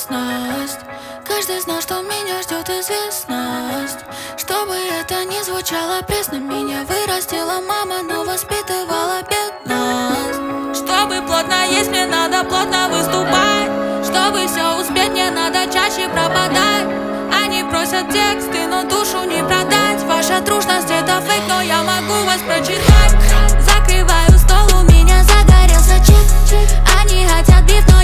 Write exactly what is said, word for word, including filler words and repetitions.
честность. Каждый знал, что меня ждет известность. Чтобы это не звучало пресно, меня вырастила мама, но воспитывала бедность. Чтобы плотно есть, мне надо плотно выступать. Чтобы все успеть, мне надо чаще пропадать. Они просят тексты, но душу не продать. Ваша дружность это фейк, но я могу вас прочитать. Закрываю стол, у меня загорелся чек. Они хотят биф, но